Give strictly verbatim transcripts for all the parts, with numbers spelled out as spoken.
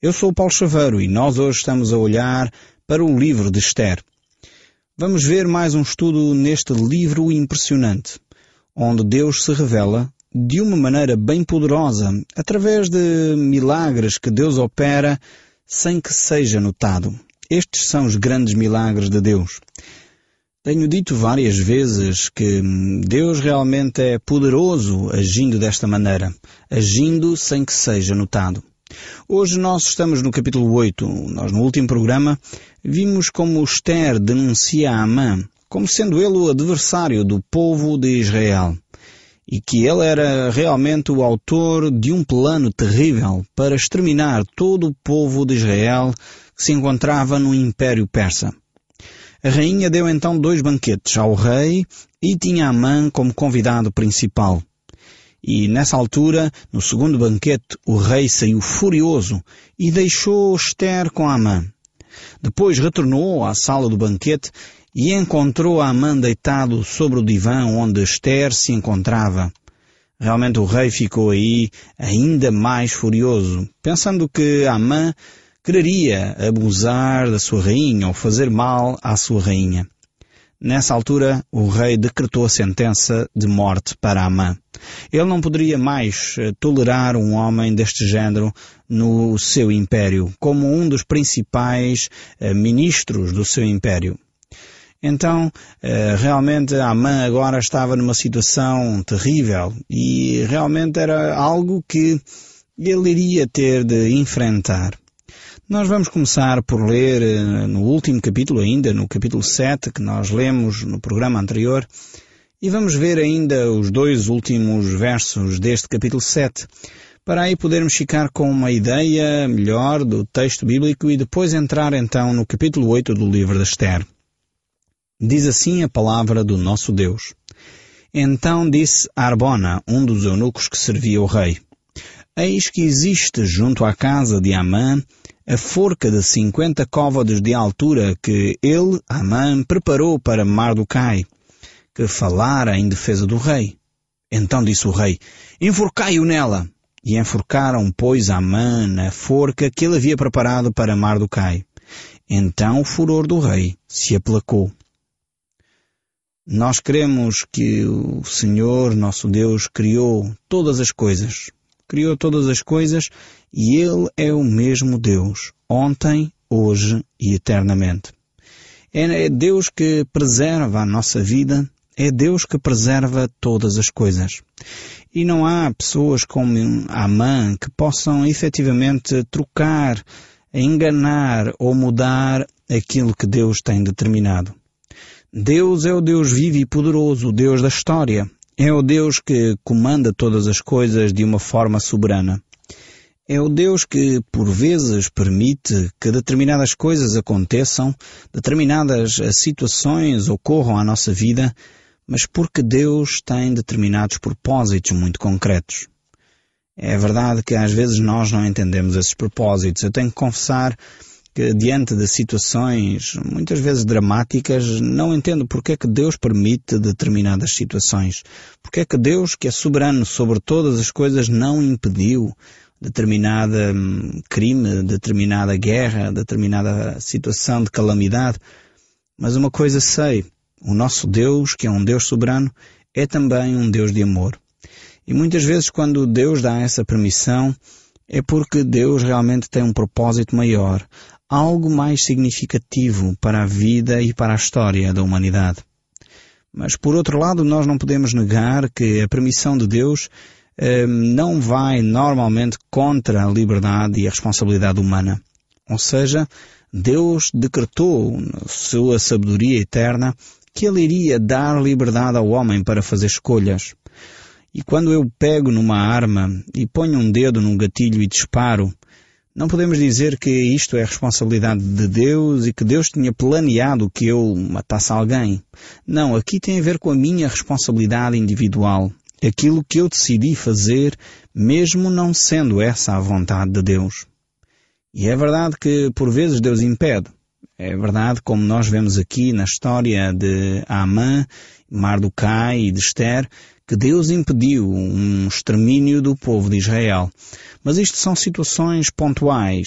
Eu sou o Paulo Chaveiro e nós hoje estamos a olhar para o livro de Esther. Vamos ver mais um estudo neste livro impressionante, onde Deus se revela de uma maneira bem poderosa, através de milagres que Deus opera sem que seja notado. Estes são os grandes milagres de Deus. Tenho dito várias vezes que Deus realmente é poderoso agindo desta maneira, agindo sem que seja notado. Hoje nós estamos no capítulo oito. Nós no último programa vimos como Esther denuncia a Amã como sendo ele o adversário do povo de Israel e que ele era realmente o autor de um plano terrível para exterminar todo o povo de Israel que se encontrava no Império Persa. A rainha deu então dois banquetes ao rei e tinha Amã como convidado principal. E nessa altura, no segundo banquete, o rei saiu furioso e deixou Esther com Amã. Depois retornou à sala do banquete e encontrou Amã deitado sobre o divã onde Esther se encontrava. Realmente o rei ficou aí ainda mais furioso, pensando que Amã quereria abusar da sua rainha ou fazer mal à sua rainha. Nessa altura, o rei decretou a sentença de morte para Amã. Ele não poderia mais tolerar um homem deste género no seu império, como um dos principais ministros do seu império. Então, realmente, Amã agora estava numa situação terrível e realmente era algo que ele iria ter de enfrentar. Nós vamos começar por ler no último capítulo ainda, no capítulo sete, que nós lemos no programa anterior, e vamos ver ainda os dois últimos versos deste capítulo sete, para aí podermos ficar com uma ideia melhor do texto bíblico e depois entrar então no capítulo oito do livro de Esther. Diz assim a palavra do nosso Deus. Então disse Arbona, um dos eunucos que servia o rei: Eis que existe junto à casa de Amã a forca de cinquenta côvados de altura que ele, Amã, preparou para Mardoquai, que falara em defesa do rei. Então disse o rei: Enforcai-o nela. E enforcaram, pois, Amã na forca que ele havia preparado para Mardoquai. Então o furor do rei se aplacou. Nós cremos que o Senhor, nosso Deus, criou todas as coisas. Criou todas as coisas e Ele é o mesmo Deus, ontem, hoje e eternamente. É Deus que preserva a nossa vida, é Deus que preserva todas as coisas. E não há pessoas como Amã que possam efetivamente trocar, enganar ou mudar aquilo que Deus tem determinado. Deus é o Deus vivo e poderoso, o Deus da história. É o Deus que comanda todas as coisas de uma forma soberana. É o Deus que, por vezes, permite que determinadas coisas aconteçam, determinadas situações ocorram à nossa vida, mas porque Deus tem determinados propósitos muito concretos. É verdade que às vezes nós não entendemos esses propósitos. Eu tenho que confessar que diante de situações muitas vezes dramáticas, não entendo porque é que Deus permite determinadas situações. Porque é que Deus, que é soberano sobre todas as coisas, não impediu determinada crime, determinada guerra, determinada situação de calamidade. Mas uma coisa sei, o nosso Deus, que é um Deus soberano, é também um Deus de amor. E muitas vezes quando Deus dá essa permissão, é porque Deus realmente tem um propósito maior, algo mais significativo para a vida e para a história da humanidade. Mas, por outro lado, nós não podemos negar que a permissão de Deus eh, não vai normalmente contra a liberdade e a responsabilidade humana. Ou seja, Deus decretou, na sua sabedoria eterna, que Ele iria dar liberdade ao homem para fazer escolhas. E quando eu pego numa arma e ponho um dedo num gatilho e disparo, não podemos dizer que isto é responsabilidade de Deus e que Deus tinha planeado que eu matasse alguém. Não, aqui tem a ver com a minha responsabilidade individual. Aquilo que eu decidi fazer, mesmo não sendo essa a vontade de Deus. E é verdade que por vezes Deus impede. É verdade, como nós vemos aqui na história de Amã, Mardoquai e de Esther, que Deus impediu um extermínio do povo de Israel. Mas isto são situações pontuais.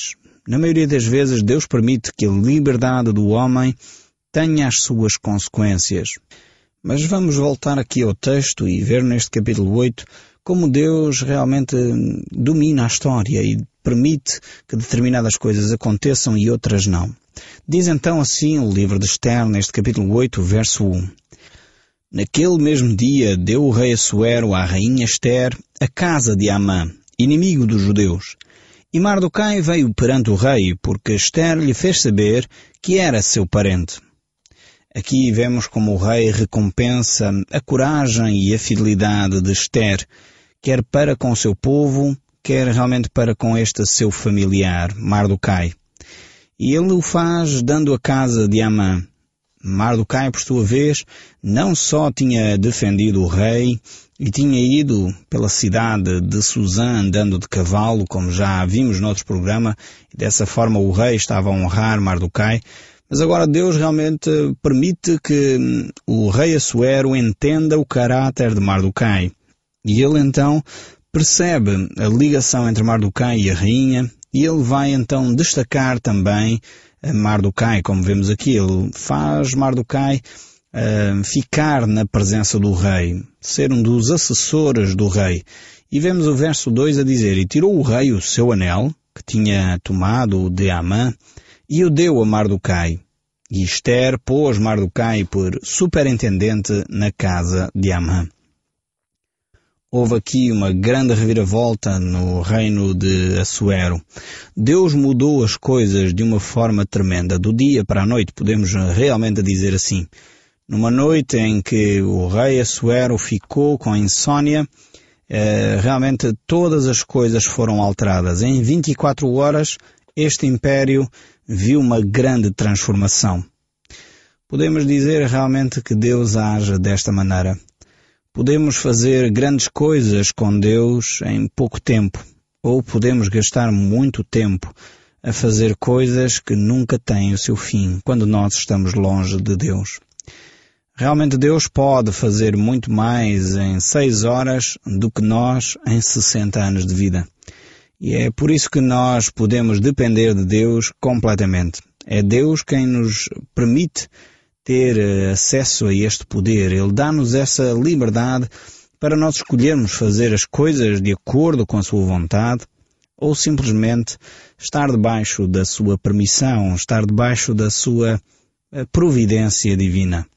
Na maioria das vezes, Deus permite que a liberdade do homem tenha as suas consequências. Mas vamos voltar aqui ao texto e ver neste capítulo oito como Deus realmente domina a história e permite que determinadas coisas aconteçam e outras não. Diz então assim o livro de Esther, neste capítulo oito, verso um. Naquele mesmo dia deu o rei Assuero à rainha Esther a casa de Amã, inimigo dos judeus. E Mardoquai veio perante o rei, porque Esther lhe fez saber que era seu parente. Aqui vemos como o rei recompensa a coragem e a fidelidade de Esther, quer para com o seu povo, quer realmente para com este seu familiar, Mardoquai. E ele o faz dando a casa de Amã. Mardoquai, por sua vez, não só tinha defendido o rei e tinha ido pela cidade de Suzã andando de cavalo, como já vimos noutro programa, e dessa forma o rei estava a honrar Mardoquai, mas agora Deus realmente permite que o rei Assuero entenda o caráter de Mardoquai. E ele então percebe a ligação entre Mardoquai e a rainha, e ele vai então destacar também Mardoquai, como vemos aqui. Ele faz Mardoquai uh, ficar na presença do rei, ser um dos assessores do rei. E vemos o verso dois a dizer, e tirou o rei o seu anel, que tinha tomado de Amã, e o deu a Mardoquai. E Esther pôs Mardoquai por superintendente na casa de Amã. Houve aqui uma grande reviravolta no reino de Assuero. Deus mudou as coisas de uma forma tremenda. Do dia para a noite, podemos realmente dizer assim. Numa noite em que o rei Assuero ficou com insônia, eh, realmente todas as coisas foram alteradas. Em vinte e quatro horas, este império viu uma grande transformação. Podemos dizer realmente que Deus age desta maneira. Podemos fazer grandes coisas com Deus em pouco tempo, ou podemos gastar muito tempo a fazer coisas que nunca têm o seu fim, quando nós estamos longe de Deus. Realmente Deus pode fazer muito mais em seis horas do que nós em sessenta anos de vida. E é por isso que nós podemos depender de Deus completamente. É Deus quem nos permite ter acesso a este poder. Ele dá-nos essa liberdade para nós escolhermos fazer as coisas de acordo com a sua vontade ou simplesmente estar debaixo da sua permissão, estar debaixo da sua providência divina.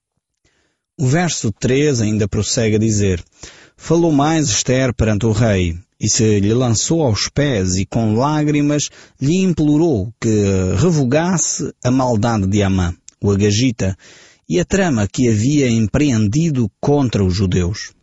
O verso três ainda prossegue a dizer, falou mais Esther perante o rei e se lhe lançou aos pés e com lágrimas lhe implorou que revogasse a maldade de Amã, o Agagita, e a trama que havia empreendido contra os judeus.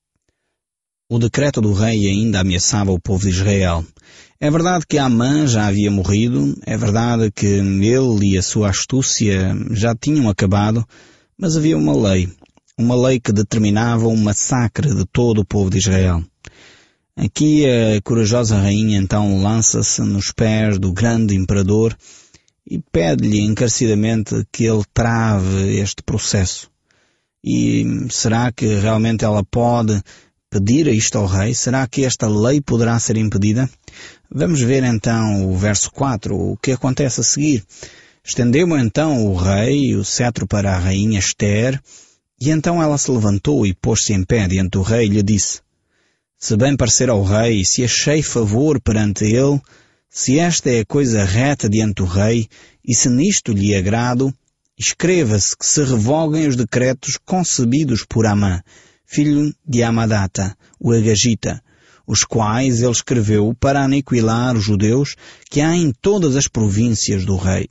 O decreto do rei ainda ameaçava o povo de Israel. É verdade que Amã já havia morrido, é verdade que ele e a sua astúcia já tinham acabado, mas havia uma lei, uma lei que determinava um massacre de todo o povo de Israel. Aqui a corajosa rainha então lança-se nos pés do grande imperador e pede-lhe encarecidamente que ele trave este processo. E será que realmente ela pode pedir isto ao rei? Será que esta lei poderá ser impedida? Vamos ver então o verso quatro, o que acontece a seguir. Estendeu então o rei o cetro para a rainha Esther, e então ela se levantou e pôs-se em pé diante do rei e lhe disse, se bem parecer ao rei, se achei favor perante ele, se esta é a coisa reta diante do rei, e se nisto lhe agrado, escreva-se que se revoguem os decretos concebidos por Amã, filho de Amadata, o Agagita, os quais ele escreveu para aniquilar os judeus que há em todas as províncias do rei.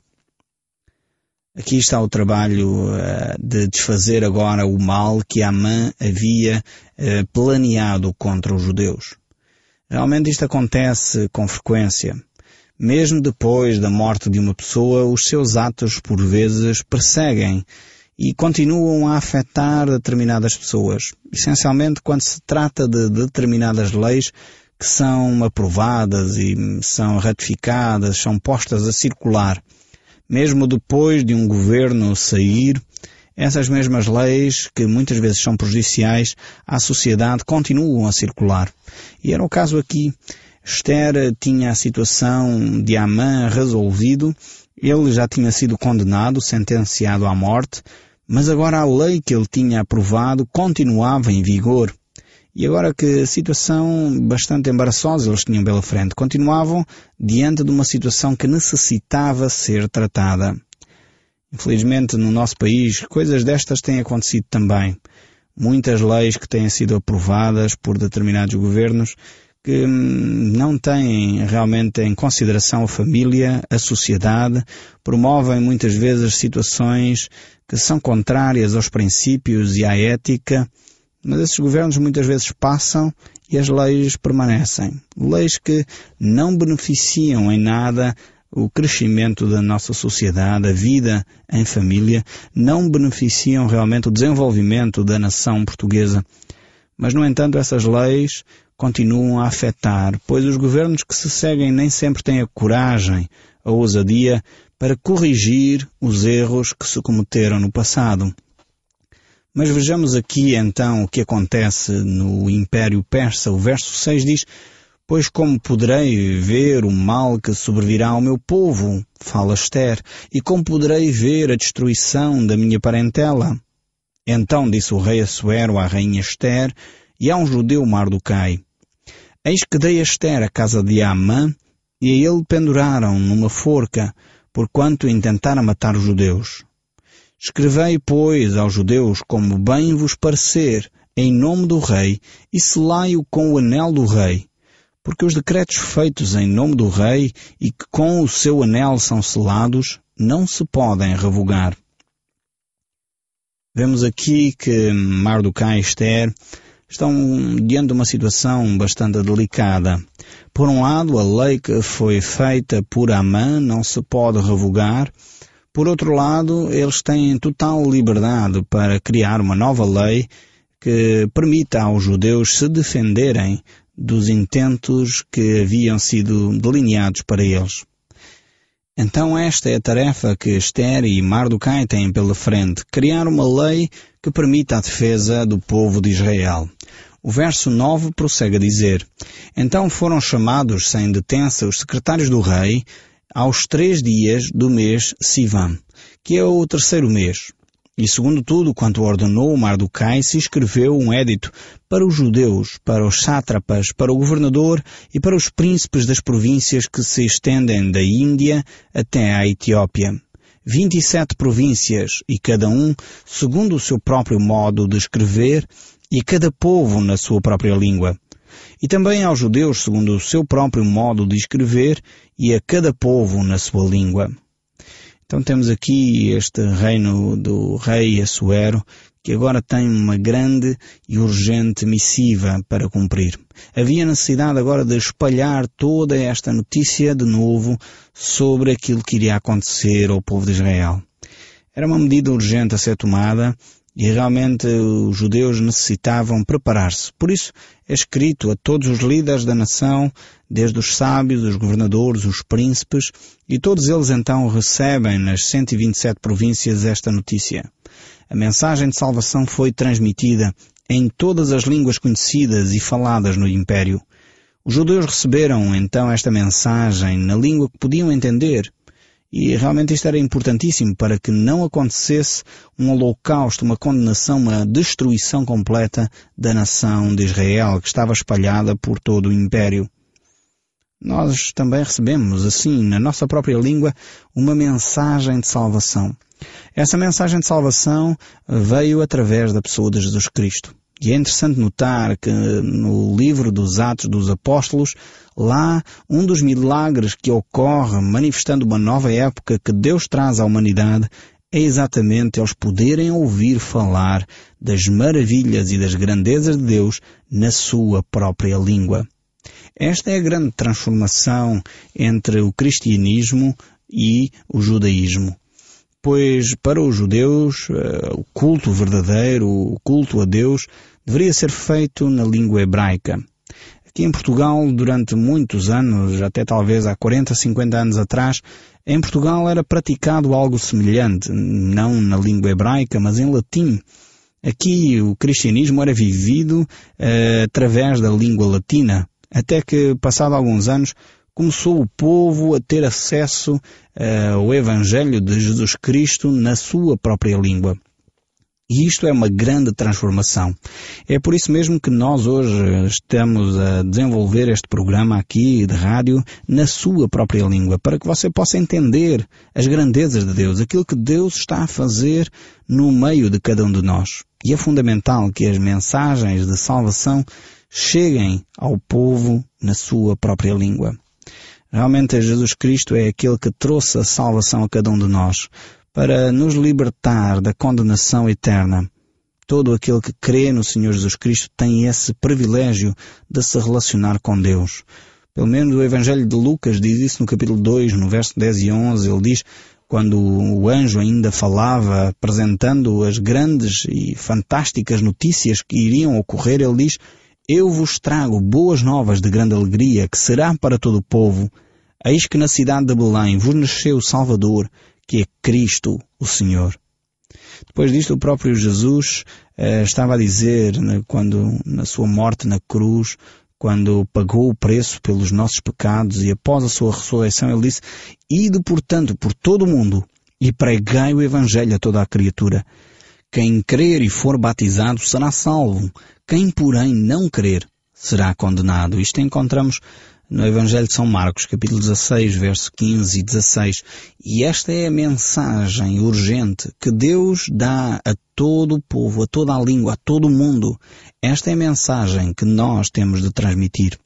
Aqui está o trabalho uh, de desfazer agora o mal que Amã havia uh, planeado contra os judeus. Realmente isto acontece com frequência. Mesmo depois da morte de uma pessoa, os seus atos por vezes perseguem e continuam a afetar determinadas pessoas. Essencialmente quando se trata de determinadas leis que são aprovadas e são ratificadas, são postas a circular. Mesmo depois de um governo sair, essas mesmas leis, que muitas vezes são prejudiciais à sociedade, continuam a circular. E era o caso aqui. Esther tinha a situação de Amã resolvido, ele já tinha sido condenado, sentenciado à morte, mas agora a lei que ele tinha aprovado continuava em vigor. E agora que situação bastante embaraçosa eles tinham pela frente, continuavam diante de uma situação que necessitava ser tratada. Infelizmente, no nosso país, coisas destas têm acontecido também. Muitas leis que têm sido aprovadas por determinados governos que não têm realmente em consideração a família, a sociedade, promovem muitas vezes situações que são contrárias aos princípios e à ética, mas esses governos muitas vezes passam e as leis permanecem. Leis que não beneficiam em nada o crescimento da nossa sociedade, a vida em família, não beneficiam realmente o desenvolvimento da nação portuguesa. Mas, no entanto, essas leis continuam a afetar, pois os governos que se seguem nem sempre têm a coragem, a ousadia para corrigir os erros que se cometeram no passado. Mas vejamos aqui então o que acontece no Império Persa. O verso seis diz: Pois como poderei ver o mal que sobrevirá ao meu povo, fala Esther, e como poderei ver a destruição da minha parentela? Então disse o rei Assuero à rainha Esther e a um judeu Mardoquai: Eis que dei a Esther a casa de Amã, e a ele penduraram numa forca, porquanto intentara matar os judeus. Escrevei, pois, aos judeus como bem vos parecer, em nome do rei, e selai-o com o anel do rei, porque os decretos feitos em nome do rei e que com o seu anel são selados, não se podem revogar. Vemos aqui que Mardoquai e Esther estão diante de uma situação bastante delicada. Por um lado, a lei que foi feita por Amã não se pode revogar. Por outro lado, eles têm total liberdade para criar uma nova lei que permita aos judeus se defenderem dos intentos que haviam sido delineados para eles. Então esta é a tarefa que Esther e Mardoquai têm pela frente: criar uma lei que permita a defesa do povo de Israel. O verso nove prossegue a dizer: Então foram chamados sem detença os secretários do rei aos três dias do mês Sivan, que é o terceiro mês. E segundo tudo quanto ordenou Mardoquai, se escreveu um édito para os judeus, para os sátrapas, para o governador e para os príncipes das províncias que se estendem da Índia até à Etiópia. Vinte e sete províncias, e cada um segundo o seu próprio modo de escrever, e cada povo na sua própria língua. E também aos judeus segundo o seu próprio modo de escrever, e a cada povo na sua língua. Então temos aqui este reino do rei Assuero, que agora tem uma grande e urgente missiva para cumprir. Havia necessidade agora de espalhar toda esta notícia de novo sobre aquilo que iria acontecer ao povo de Israel. Era uma medida urgente a ser tomada, e realmente os judeus necessitavam preparar-se. Por isso é escrito a todos os líderes da nação, desde os sábios, os governadores, os príncipes, e todos eles então recebem nas cento e vinte e sete províncias esta notícia. A mensagem de salvação foi transmitida em todas as línguas conhecidas e faladas no Império. Os judeus receberam então esta mensagem na língua que podiam entender. E realmente isto era importantíssimo para que não acontecesse um holocausto, uma condenação, uma destruição completa da nação de Israel, que estava espalhada por todo o Império. Nós também recebemos, assim, na nossa própria língua, uma mensagem de salvação. Essa mensagem de salvação veio através da pessoa de Jesus Cristo. E é interessante notar que no livro dos Atos dos Apóstolos, lá um dos milagres que ocorre manifestando uma nova época que Deus traz à humanidade é exatamente eles poderem ouvir falar das maravilhas e das grandezas de Deus na sua própria língua. Esta é a grande transformação entre o cristianismo e o judaísmo. Pois para os judeus o culto verdadeiro, o culto a Deus, deveria ser feito na língua hebraica. Aqui em Portugal, durante muitos anos, até talvez há quarenta, cinquenta anos atrás, em Portugal era praticado algo semelhante, não na língua hebraica, mas em latim. Aqui o cristianismo era vivido uh, através da língua latina. Até que, passado alguns anos, começou o povo a ter acesso uh, ao Evangelho de Jesus Cristo na sua própria língua. E isto é uma grande transformação. É por isso mesmo que nós hoje estamos a desenvolver este programa aqui de rádio na sua própria língua, para que você possa entender as grandezas de Deus, aquilo que Deus está a fazer no meio de cada um de nós. E é fundamental que as mensagens de salvação cheguem ao povo na sua própria língua. Realmente Jesus Cristo é aquele que trouxe a salvação a cada um de nós, para nos libertar da condenação eterna. Todo aquele que crê no Senhor Jesus Cristo tem esse privilégio de se relacionar com Deus. Pelo menos o Evangelho de Lucas diz isso no capítulo dois, no verso dez e onze. Ele diz, quando o anjo ainda falava, apresentando as grandes e fantásticas notícias que iriam ocorrer, ele diz: eu vos trago boas novas de grande alegria, que será para todo o povo. Eis que na cidade de Belém vos nasceu o Salvador, que é Cristo, o Senhor. Depois disto, o próprio Jesus eh, estava a dizer, né, quando na sua morte na cruz, quando pagou o preço pelos nossos pecados e após a sua ressurreição, ele disse: ide, portanto, por todo o mundo e pregai o Evangelho a toda a criatura. Quem crer e for batizado será salvo. Quem, porém, não crer será condenado. Isto encontramos no Evangelho de São Marcos, capítulo dezasseis, verso quinze e dezasseis. E esta é a mensagem urgente que Deus dá a todo o povo, a toda a língua, a todo o mundo. Esta é a mensagem que nós temos de transmitir.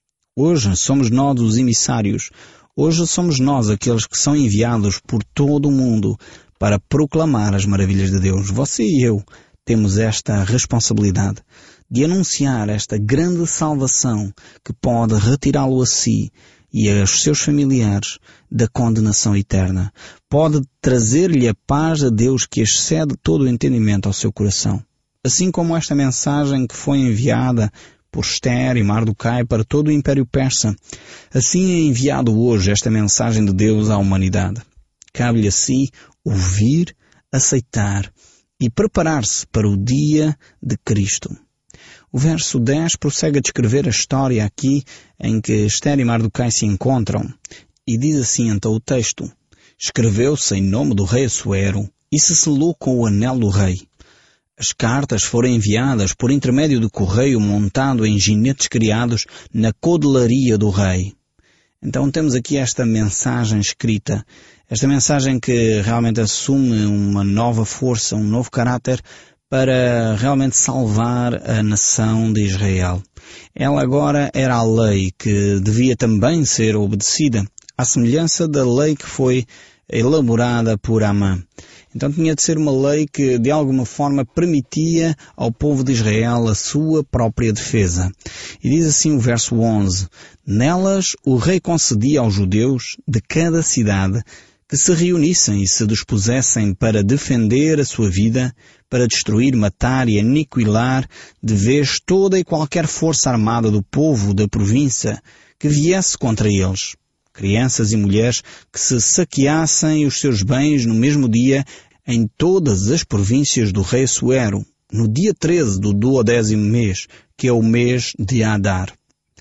Hoje somos nós os emissários. Hoje somos nós aqueles que são enviados por todo o mundo para proclamar as maravilhas de Deus. Você e eu temos esta responsabilidade de anunciar esta grande salvação que pode retirá-lo a si e aos seus familiares da condenação eterna. Pode trazer-lhe a paz a Deus que excede todo o entendimento ao seu coração. Assim como esta mensagem que foi enviada por Esther e Mardoquai para todo o Império Persa, assim é enviado hoje esta mensagem de Deus à humanidade. Cabe-lhe a si ouvir, aceitar e preparar-se para o dia de Cristo. O verso dez prossegue a descrever a história aqui em que Esther e Mardoquai se encontram. E diz assim então o texto: escreveu-se em nome do rei Assuero e se selou com o anel do rei. As cartas foram enviadas por intermédio do correio montado em jinetes criados na codelaria do rei. Então temos aqui esta mensagem escrita, esta mensagem que realmente assume uma nova força, um novo caráter para realmente salvar a nação de Israel. Ela agora era a lei que devia também ser obedecida, à semelhança da lei que foi elaborada por Amã. Então tinha de ser uma lei que de alguma forma permitia ao povo de Israel a sua própria defesa. E diz assim o verso onze: nelas o rei concedia aos judeus de cada cidade que se reunissem e se dispusessem para defender a sua vida, para destruir, matar e aniquilar de vez toda e qualquer força armada do povo da província que viesse contra eles. Crianças e mulheres que se saqueassem os seus bens no mesmo dia em todas as províncias do rei Assuero, no dia treze do duodécimo mês, que é o mês de Adar.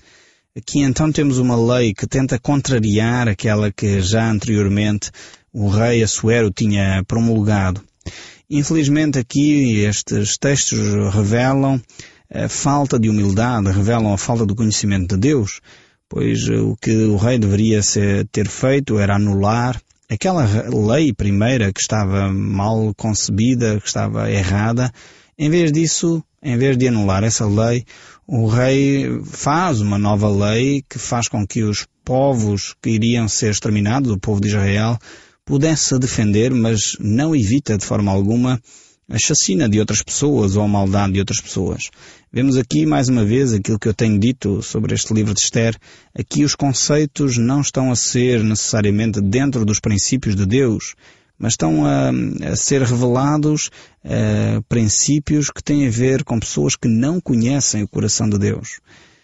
Aqui então temos uma lei que tenta contrariar aquela que já anteriormente o rei Assuero tinha promulgado. Infelizmente aqui estes textos revelam a falta de humildade, revelam a falta do conhecimento de Deus, pois o que o rei deveria ser, ter feito era anular aquela lei primeira que estava mal concebida, que estava errada. Em vez disso, em vez de anular essa lei, o rei faz uma nova lei que faz com que os povos que iriam ser exterminados, o povo de Israel, pudesse defender, mas não evita de forma alguma a chacina de outras pessoas ou a maldade de outras pessoas. Vemos aqui mais uma vez aquilo que eu tenho dito sobre este livro de Esther. Aqui os conceitos não estão a ser necessariamente dentro dos princípios de Deus, mas estão a, a ser revelados a, princípios que têm a ver com pessoas que não conhecem o coração de Deus.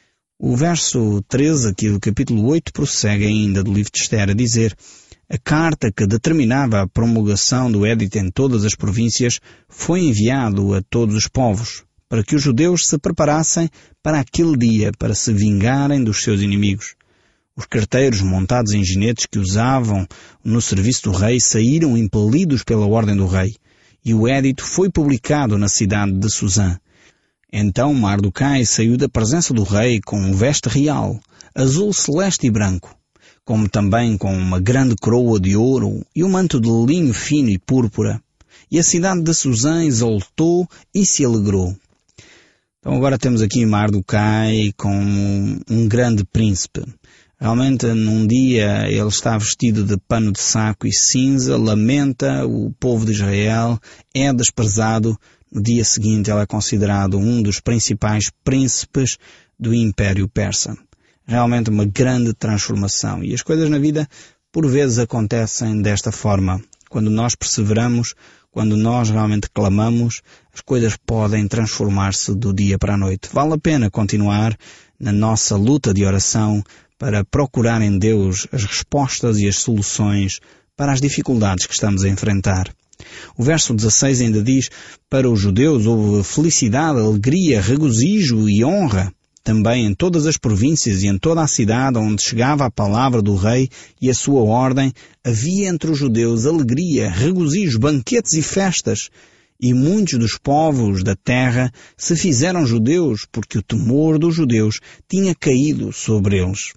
O verso treze aqui do capítulo oito prossegue ainda do livro de Esther a dizer: a carta que determinava a promulgação do édito em todas as províncias foi enviado a todos os povos, para que os judeus se preparassem para aquele dia, para se vingarem dos seus inimigos. Os carteiros montados em jinetes que usavam no serviço do rei saíram impelidos pela ordem do rei, e o édito foi publicado na cidade de Susã. Então Mardoquai saiu da presença do rei com um veste real, azul celeste e branco, como também com uma grande coroa de ouro e um manto de linho fino e púrpura. E a cidade de Susã exultou e se alegrou. Então agora temos aqui Mardoquai como um grande príncipe. Realmente num dia ele está vestido de pano de saco e cinza, lamenta o povo de Israel, é desprezado. No dia seguinte ele é considerado um dos principais príncipes do Império Persa. Realmente uma grande transformação. E as coisas na vida por vezes acontecem desta forma. Quando nós perseveramos, quando nós realmente clamamos, as coisas podem transformar-se do dia para a noite. Vale a pena continuar na nossa luta de oração para procurar em Deus as respostas e as soluções para as dificuldades que estamos a enfrentar. O verso dezasseis ainda diz: para os judeus houve felicidade, alegria, regozijo e honra. Também em todas as províncias e em toda a cidade onde chegava a palavra do rei e a sua ordem, havia entre os judeus alegria, regozijo, banquetes e festas. E muitos dos povos da terra se fizeram judeus, porque o temor dos judeus tinha caído sobre eles.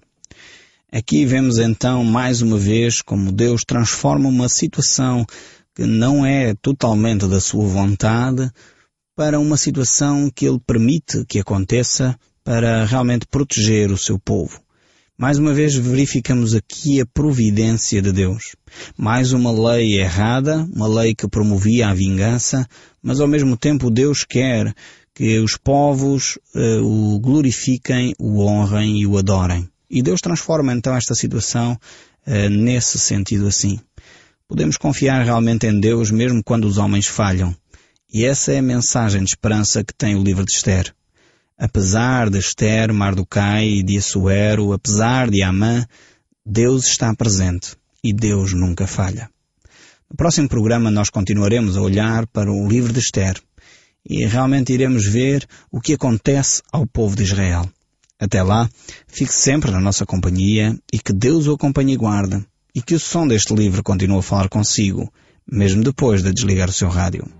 Aqui vemos então mais uma vez como Deus transforma uma situação que não é totalmente da sua vontade para uma situação que Ele permite que aconteça para realmente proteger o seu povo. Mais uma vez verificamos aqui a providência de Deus. Mais uma lei errada, uma lei que promovia a vingança, mas ao mesmo tempo Deus quer que os povos uh, o glorifiquem, o honrem e o adorem. E Deus transforma então esta situação uh, nesse sentido assim. Podemos confiar realmente em Deus mesmo quando os homens falham. E essa é a mensagem de esperança que tem o livro de Esther. Apesar de Esther, Mardoquai e de Assuero, apesar de Amã, Deus está presente e Deus nunca falha. No próximo programa nós continuaremos a olhar para o livro de Esther e realmente iremos ver o que acontece ao povo de Israel. Até lá, fique sempre na nossa companhia e que Deus o acompanhe e guarde, e que o som deste livro continue a falar consigo, mesmo depois de desligar o seu rádio.